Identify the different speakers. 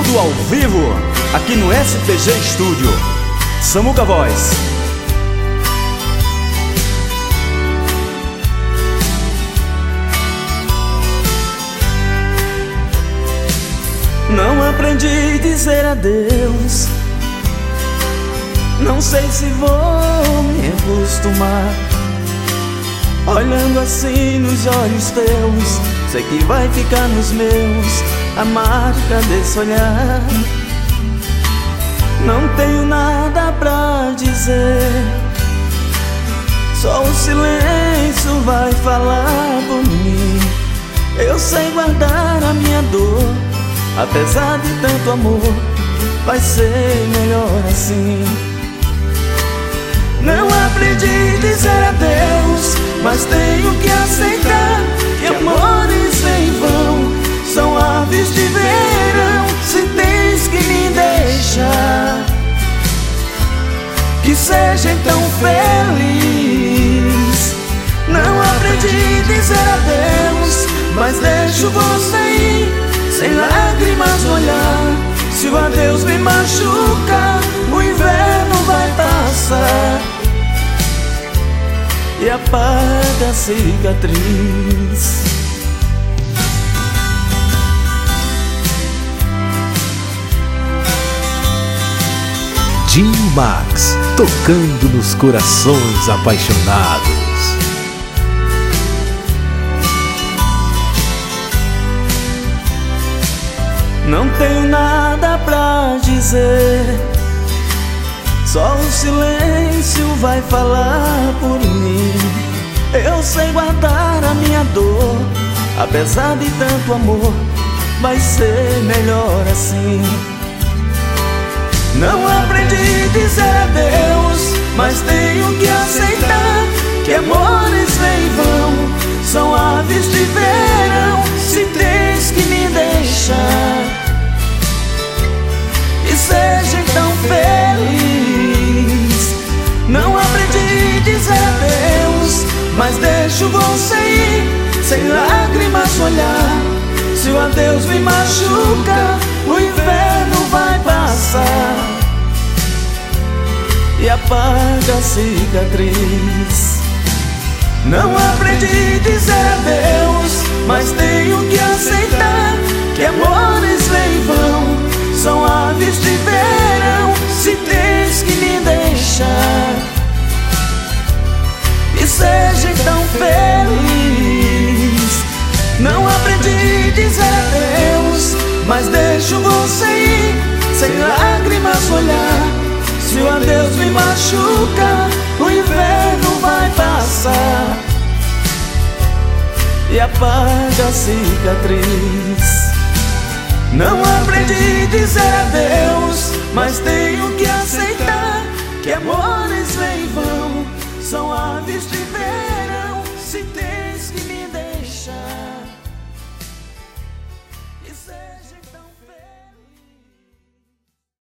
Speaker 1: Tudo ao vivo, aqui no SPG Studio. Samuca Voz. Não aprendi a dizer adeus, não sei se vou me acostumar. Olhando assim nos olhos teus, sei que vai ficar nos meus a marca desse olhar. Não tenho nada pra dizer, só o silêncio vai falar por mim. Eu sei guardar a minha dor, apesar de tanto amor, vai ser melhor assim. Não aprendi a dizer adeus, mas tenho que aceitar que amores em vão são aves de verão. Se tens que me deixar, que seja então feliz. Não aprendi a dizer adeus, mas deixo você ir, sem lágrimas no olhar. Se o adeus me machuca, o inverno vai passar e apaga a cicatriz.
Speaker 2: Dinho Max, tocando nos corações apaixonados.
Speaker 1: Não tenho nada pra dizer, só o silêncio vai falar por mim. Eu sei guardar a minha dor, apesar de tanto amor, vai ser melhor assim. Não aprendi a dizer adeus, mas tenho que aceitar que amores vêm e vão são aves de verão. Se tens que me deixar, que seja então feliz. Não aprendi a dizer adeus, mas deixo você ir, sem lágrimas no olhar. Se o adeus me machuca, o inverno vai passar e apaga a cicatriz. Não aprendi a dizer adeus, mas tenho que aceitar que amores vêm e vão são aves de verão. Se tens que me deixar, que seja então feliz. Não aprendi a dizer adeus, mas deixo você ir, sem lágrimas no olhar. Se o adeus me machuca, o inverno vai passar e apaga a cicatriz. Não aprendi a dizer adeus, mas